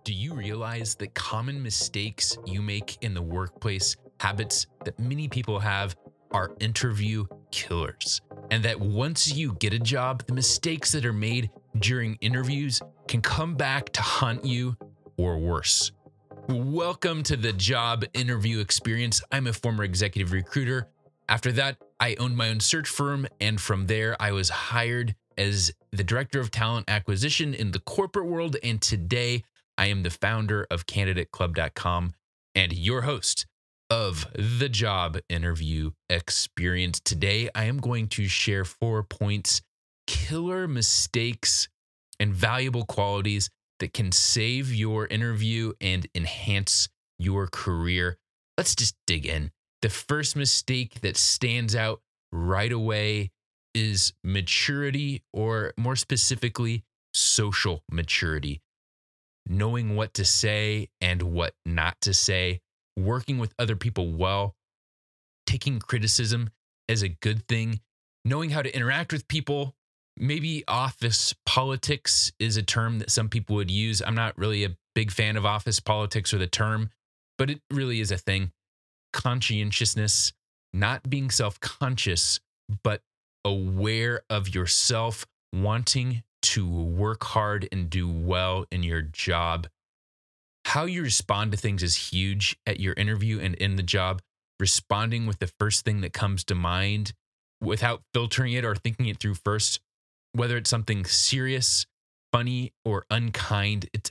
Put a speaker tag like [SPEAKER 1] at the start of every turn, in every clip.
[SPEAKER 1] Do you realize that common mistakes you make in the workplace, habits that many people have, are interview killers? And that once you get a job, the mistakes that are made during interviews can come back to haunt you or worse. Welcome to the job interview experience. I'm a former executive recruiter. After that, I owned my own search firm, and from there, I was hired as the director of talent acquisition in the corporate world. And today, I am the founder of CandidateClub.com and your host of the job interview experience. Today, I am going to share 4 points, killer mistakes, and valuable qualities that can save your interview and enhance your career. Let's just dig in. The first mistake that stands out right away is maturity, or more specifically, social maturity. Knowing what to say and what not to say, working with other people well, taking criticism as a good thing, knowing how to interact with people. Maybe office politics is a term that some people would use. I'm not really a big fan of office politics or the term, but it really is a thing. Conscientiousness, not being self-conscious, but aware of yourself, wanting to work hard and do well in your job. How you respond to things is huge at your interview and in the job. Responding with the first thing that comes to mind without filtering it or thinking it through first, whether it's something serious, funny, or unkind, it's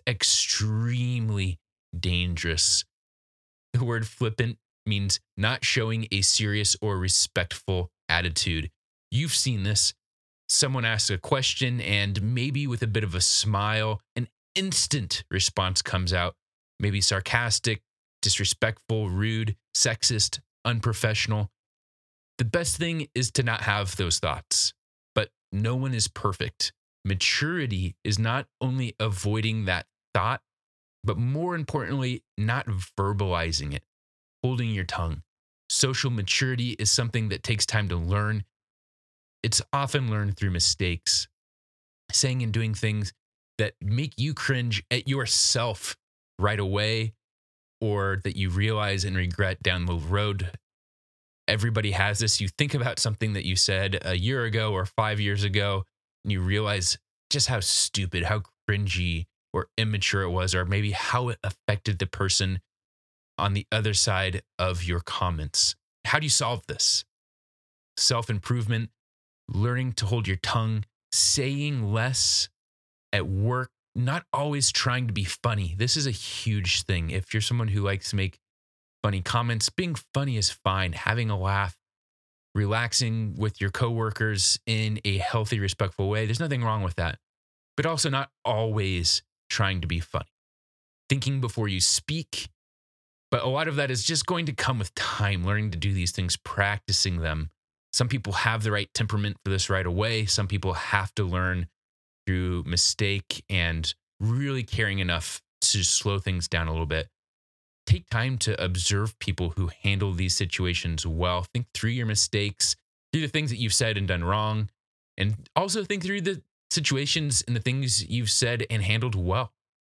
[SPEAKER 1] extremely dangerous. The word flippant means not showing a serious or respectful attitude. You've seen this. Someone asks a question, and maybe with a bit of a smile, an instant response comes out. Maybe sarcastic, disrespectful, rude, sexist, unprofessional. The best thing is to not have those thoughts, but no one is perfect. Maturity is not only avoiding that thought, but more importantly, not verbalizing it, holding your tongue. Social maturity is something that takes time to learn. It's often learned through mistakes, saying and doing things that make you cringe at yourself right away, or that you realize and regret down the road. Everybody has this. You think about something that you said a year ago or 5 years ago, and you realize just how stupid, how cringy or immature it was, or maybe how it affected the person on the other side of your comments. How do you solve this? Self-improvement, learning to hold your tongue, saying less at work, not always trying to be funny. This is a huge thing. If you're someone who likes to make funny comments, being funny is fine. Having a laugh, relaxing with your coworkers in a healthy, respectful way, there's nothing wrong with that. But also not always trying to be funny. Thinking before you speak. But a lot of that is just going to come with time, learning to do these things, practicing them. Some people have the right temperament for this right away. Some people have to learn through mistake and really caring enough to slow things down a little bit. Take time to observe people who handle these situations well. Think through your mistakes, through the things that you've said and done wrong, and also think through the situations and the things you've said and handled well.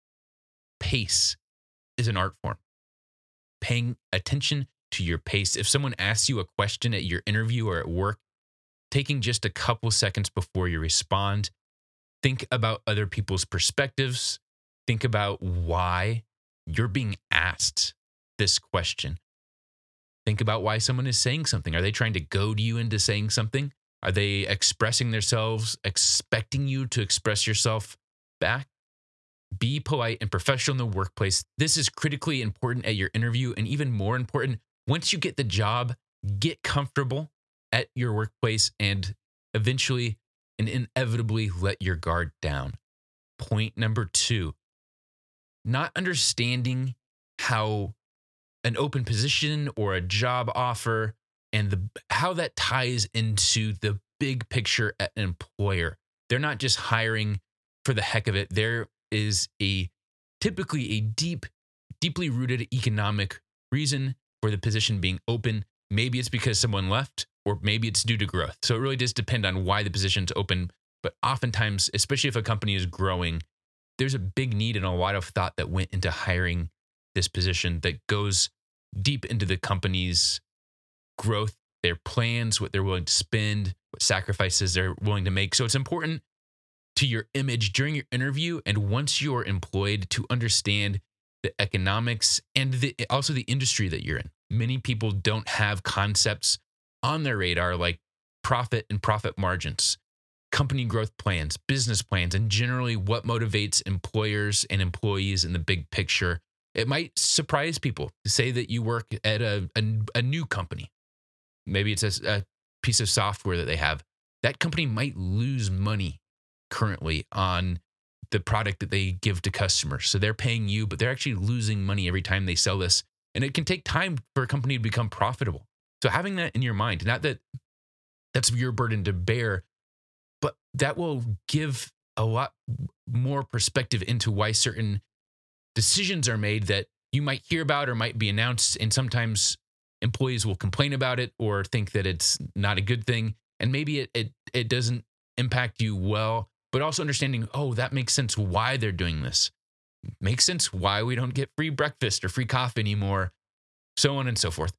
[SPEAKER 1] Pace is an art form. Paying attention to your pace. If someone asks you a question at your interview or at work, taking just a couple seconds before you respond, think about other people's perspectives. Think about why you're being asked this question. Think about why someone is saying something. Are they trying to goad you into saying something? Are they expressing themselves, expecting you to express yourself back? Be polite and professional in the workplace. This is critically important at your interview, and even more important, once you get the job, get comfortable at your workplace and eventually and inevitably let your guard down. Point number 2, not understanding how an open position or a job offer and how that ties into the big picture at an employer. They're not just hiring for the heck of it. There is typically a deeply rooted economic reason for the position being open. Maybe it's because someone left, or maybe it's due to growth. So it really does depend on why the position's open. But oftentimes, especially if a company is growing, there's a big need and a lot of thought that went into hiring this position that goes deep into the company's growth, their plans, what they're willing to spend, what sacrifices they're willing to make. So it's important to your image during your interview and once you're employed to understand the economics and also the industry that you're in. Many people don't have concepts on their radar like profit and profit margins, company growth plans, business plans, and generally what motivates employers and employees in the big picture. It might surprise people to say that you work at a new company. Maybe it's a piece of software that they have. That company might lose money currently on the product that they give to customers. So they're paying you, but they're actually losing money every time they sell this. And it can take time for a company to become profitable. So having that in your mind, not that that's your burden to bear, but that will give a lot more perspective into why certain decisions are made that you might hear about or might be announced. And sometimes employees will complain about it or think that it's not a good thing. And maybe it doesn't impact you well, but also understanding, oh, that makes sense why they're doing this. Makes sense why we don't get free breakfast or free coffee anymore, so on and so forth.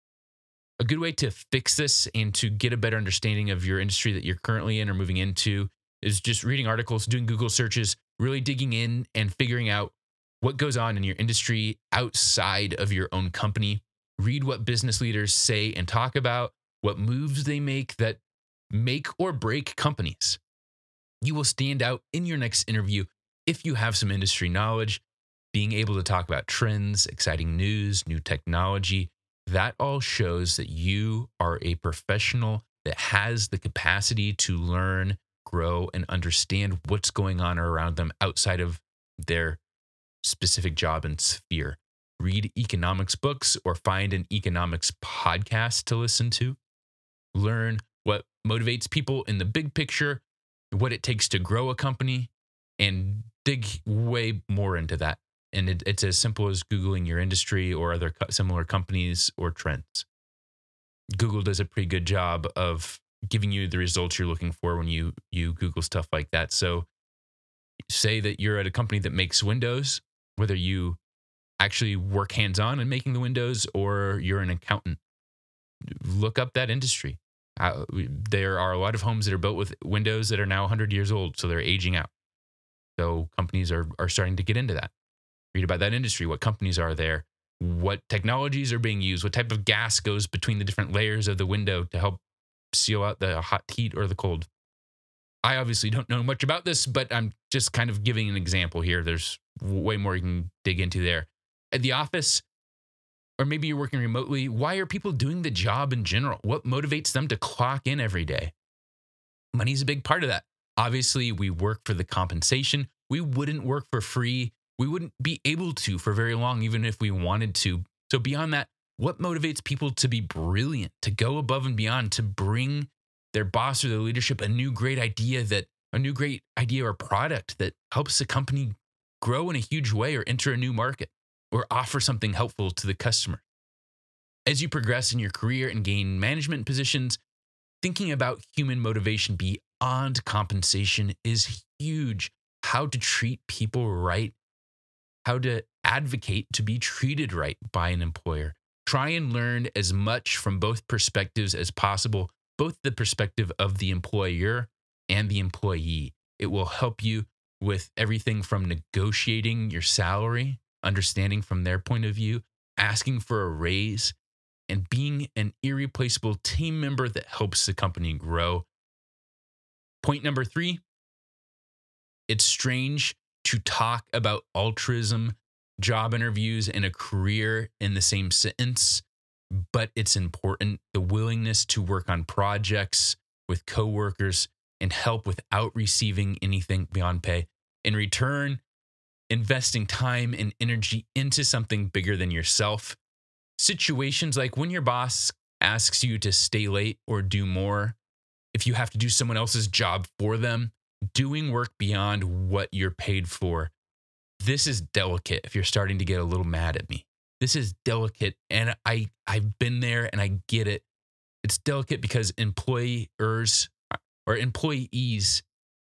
[SPEAKER 1] A good way to fix this and to get a better understanding of your industry that you're currently in or moving into is just reading articles, doing Google searches, really digging in and figuring out what goes on in your industry outside of your own company. Read what business leaders say and talk about, what moves they make that make or break companies. You will stand out in your next interview if you have some industry knowledge, being able to talk about trends, exciting news, new technology. That all shows that you are a professional that has the capacity to learn, grow, and understand what's going on around them outside of their specific job and sphere. Read economics books or find an economics podcast to listen to. Learn what motivates people in the big picture, what it takes to grow a company, and dig way more into that. And it's as simple as Googling your industry or other similar companies or trends. Google does a pretty good job of giving you the results you're looking for when you Google stuff like that. So say that you're at a company that makes windows, whether you actually work hands-on in making the windows or you're an accountant, look up that industry. There are a lot of homes that are built with windows that are now 100 years old, so they're aging out. So companies are starting to get into that. Read about that industry, what companies are there, what technologies are being used, what type of gas goes between the different layers of the window to help seal out the hot heat or the cold. I obviously don't know much about this, but I'm just kind of giving an example here. There's way more you can dig into there. At the office, or maybe you're working remotely, why are people doing the job in general? What motivates them to clock in every day? Money's a big part of that. Obviously, we work for the compensation. We wouldn't work for free. We wouldn't be able to for very long, even if we wanted to. So beyond that, what motivates people to be brilliant, to go above and beyond, to bring their boss or their leadership a new great idea or product that helps the company grow in a huge way or enter a new market or offer something helpful to the customer? As you progress in your career and gain management positions, thinking about human motivation beyond compensation is huge. How to treat people right, how to advocate to be treated right by an employer. Try and learn as much from both perspectives as possible, both the perspective of the employer and the employee. It will help you with everything from negotiating your salary, understanding from their point of view, asking for a raise, and being an irreplaceable team member that helps the company grow. Point number 3, it's strange to talk about altruism, job interviews, and a career in the same sentence, but it's important. The willingness to work on projects with coworkers and help without receiving anything beyond pay. In return, investing time and energy into something bigger than yourself. Situations like when your boss asks you to stay late or do more, if you have to do someone else's job for them, doing work beyond what you're paid for. This is delicate if you're starting to get a little mad at me. This is delicate, and I've been there and I get it. It's delicate because employers or employees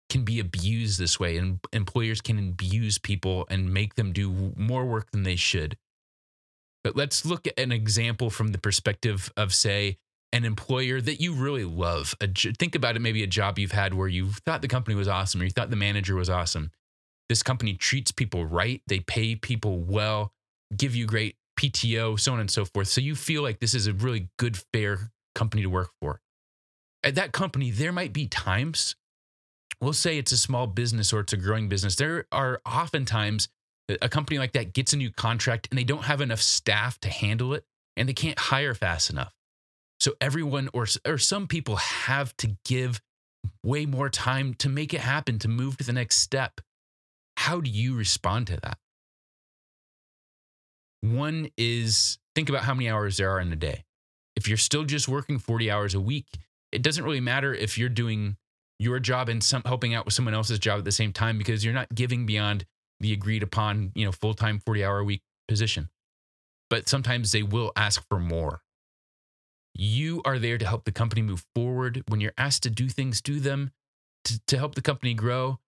[SPEAKER 1] can be abused this way, and employers can abuse people and make them do more work than they should. But let's look at an example from the perspective of, say, an employer that you really love. Think about it, maybe a job you've had where you thought the company was awesome or you thought the manager was awesome. This company treats people right. They pay people well, give you great PTO, so on and so forth. So you feel like this is a really good, fair company to work for. At that company, there might be times, we'll say it's a small business or it's a growing business. There are oftentimes a company like that gets a new contract and they don't have enough staff to handle it and they can't hire fast enough. So everyone or some people have to give way more time to make it happen, to move to the next step. How do you respond to that? One is, think about how many hours there are in a day. If you're still just working 40 hours a week, it doesn't really matter if you're doing your job and helping out with someone else's job at the same time, because you're not giving beyond the agreed upon, full-time 40-hour a week position. But sometimes they will ask for more. You are there to help the company move forward. When you're asked to do things, do them to help the company grow.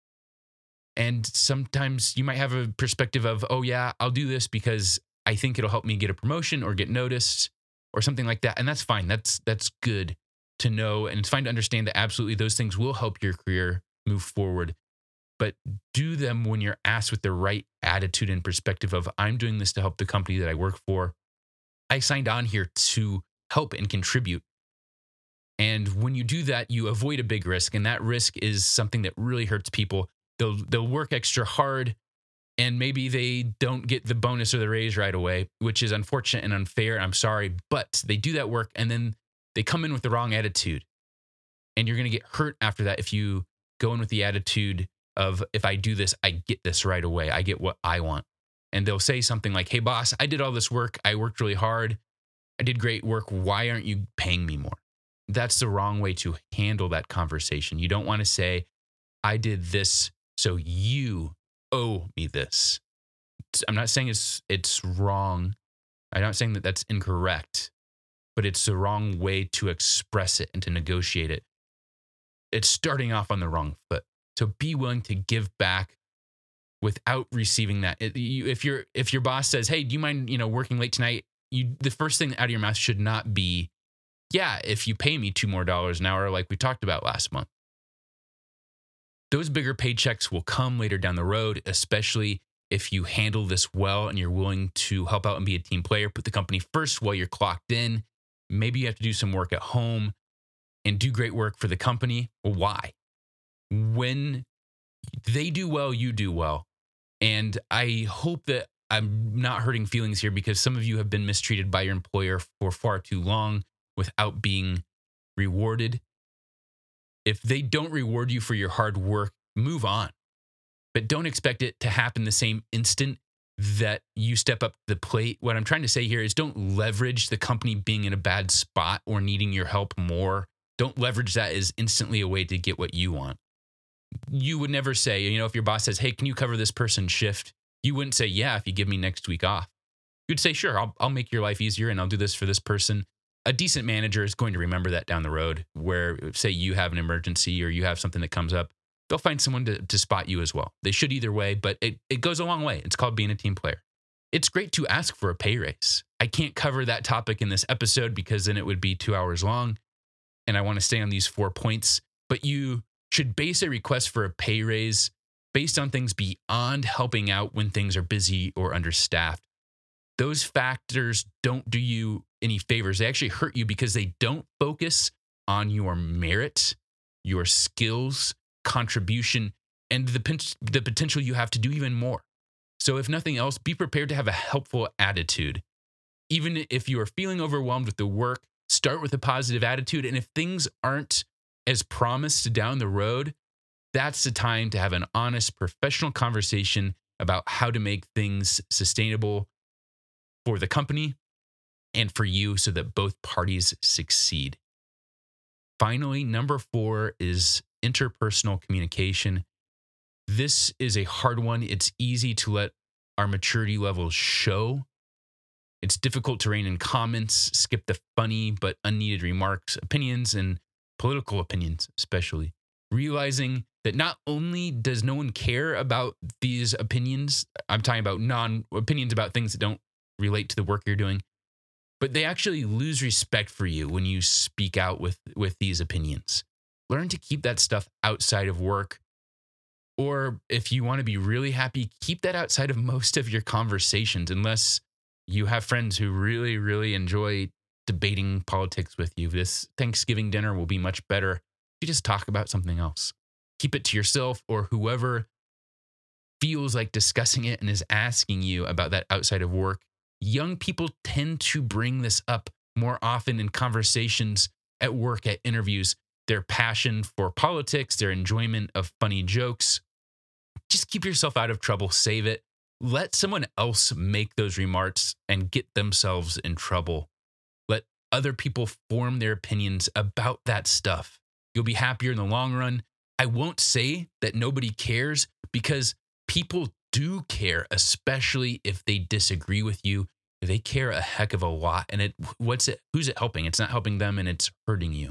[SPEAKER 1] And sometimes you might have a perspective of, oh yeah, I'll do this because I think it'll help me get a promotion or get noticed or something like that. And that's fine. That's good to know. And it's fine to understand that absolutely those things will help your career move forward. But do them when you're asked with the right attitude and perspective of, I'm doing this to help the company that I work for. I signed on here to help and contribute. And when you do that, you avoid a big risk. And that risk is something that really hurts people. They'll work extra hard and maybe they don't get the bonus or the raise right away, which is unfortunate and unfair. I'm sorry, but they do that work and then they come in with the wrong attitude. And you're going to get hurt after that if you go in with the attitude of, if I do this, I get this right away. I get what I want. And they'll say something like, hey, boss, I did all this work. I worked really hard. I did great work. Why aren't you paying me more? That's the wrong way to handle that conversation. You don't want to say, I did this, so you owe me this. I'm not saying it's wrong. I'm not saying that that's incorrect, but it's the wrong way to express it and to negotiate it. It's starting off on the wrong foot. So be willing to give back without receiving that. If your boss says, hey, do you mind, working late tonight? The first thing out of your mouth should not be, yeah, if you pay me $2 more an hour, like we talked about last month. Those bigger paychecks will come later down the road, especially if you handle this well and you're willing to help out and be a team player, put the company first while you're clocked in. Maybe you have to do some work at home and do great work for the company. Well, why? When they do well, you do well. And I hope that I'm not hurting feelings here, because some of you have been mistreated by your employer for far too long without being rewarded. If they don't reward you for your hard work, move on. But don't expect it to happen the same instant that you step up to the plate. What I'm trying to say here is, don't leverage the company being in a bad spot or needing your help more. Don't leverage that as instantly a way to get what you want. You would never say, if your boss says, hey, can you cover this person's shift? You wouldn't say, yeah, if you give me next week off. You'd say, sure, I'll make your life easier and I'll do this for this person. A decent manager is going to remember that down the road, where, say, you have an emergency or you have something that comes up. They'll find someone to spot you as well. They should either way, but it goes a long way. It's called being a team player. It's great to ask for a pay raise. I can't cover that topic in this episode because then it would be 2 hours long. And I want to stay on these 4 points. But you should base a request for a pay raise based on things beyond helping out when things are busy or understaffed. Those factors don't do you any favors. They actually hurt you because they don't focus on your merit, your skills, contribution, and the potential you have to do even more. So if nothing else, be prepared to have a helpful attitude. Even if you are feeling overwhelmed with the work, start with a positive attitude. And if things aren't as promised down the road, that's the time to have an honest, professional conversation about how to make things sustainable for the company and for you so that both parties succeed. Finally, number 4 is interpersonal communication. This is a hard one. It's easy to let our maturity levels show. It's difficult to rein in comments, skip the funny but unneeded remarks, opinions, and political opinions especially. Realizing that not only does no one care about these opinions, I'm talking about opinions about things that don't relate to the work you're doing, but they actually lose respect for you when you speak out with these opinions. Learn to keep that stuff outside of work. Or if you want to be really happy, keep that outside of most of your conversations, unless you have friends who really, really enjoy debating politics with you. This Thanksgiving dinner will be much better if you just talk about something else. Keep it to yourself or whoever feels like discussing it and is asking you about that outside of work. Young people tend to bring this up more often in conversations at work, at interviews. Their passion for politics, their enjoyment of funny jokes. Just keep yourself out of trouble. Save it. Let someone else make those remarks and get themselves in trouble. Let other people form their opinions about that stuff. You'll be happier in the long run. I won't say that nobody cares, because people do care, especially if they disagree with you. They care a heck of a lot. And who's it helping? It's not helping them, and it's hurting you.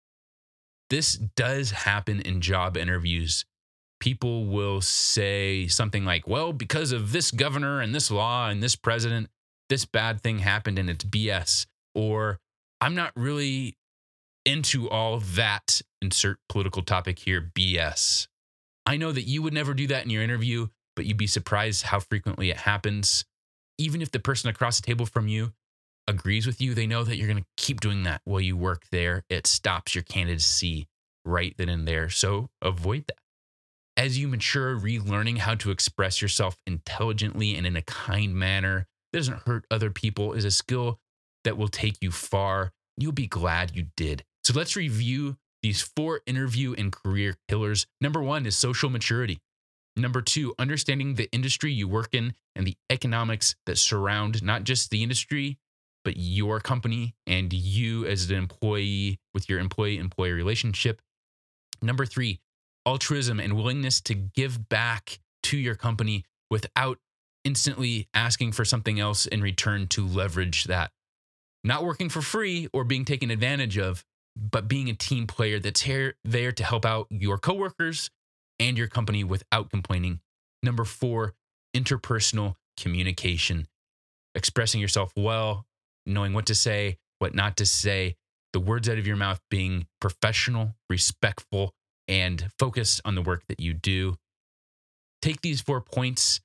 [SPEAKER 1] This does happen in job interviews. People will say something like, well, because of this governor and this law and this president, this bad thing happened and it's BS. Or I'm not really into all that, insert political topic here, BS. I know that you would never do that in your interview, but you'd be surprised how frequently it happens. Even if the person across the table from you agrees with you, they know that you're going to keep doing that while you work there. It stops your candidacy right then and there. So avoid that. As you mature, relearning how to express yourself intelligently and in a kind manner that doesn't hurt other people is a skill that will take you far. You'll be glad you did. So let's review these 4 interview and career killers. Number 1 is social maturity. Number 2, understanding the industry you work in and the economics that surround not just the industry, but your company and you as an employee with your employee-employer relationship. Number 3, altruism and willingness to give back to your company without instantly asking for something else in return to leverage that. Not working for free or being taken advantage of, but being a team player that's there to help out your coworkers and your company without complaining. Number 4, interpersonal communication. Expressing yourself well, knowing what to say, what not to say, the words out of your mouth being professional, respectful, and focused on the work that you do. Take these 4 points.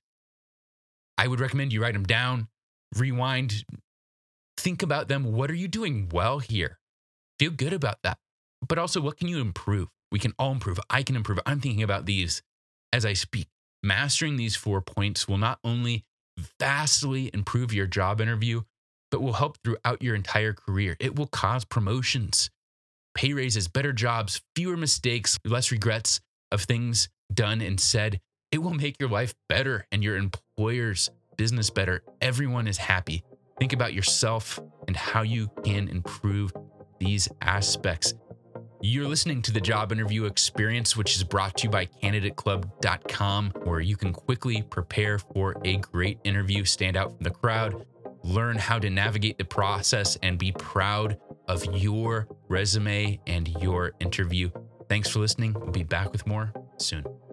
[SPEAKER 1] I would recommend you write them down, rewind, think about them. What are you doing well here? Feel good about that. But also, what can you improve? We can all improve. I can improve. I'm thinking about these as I speak. Mastering these 4 points will not only vastly improve your job interview, but will help throughout your entire career. It will cause promotions, pay raises, better jobs, fewer mistakes, less regrets of things done and said. It will make your life better and your employer's business better. Everyone is happy. Think about yourself and how you can improve these aspects. You're listening to the Job Interview Experience, which is brought to you by CandidateClub.com, where you can quickly prepare for a great interview, stand out from the crowd, learn how to navigate the process, and be proud of your resume and your interview. Thanks for listening. We'll be back with more soon.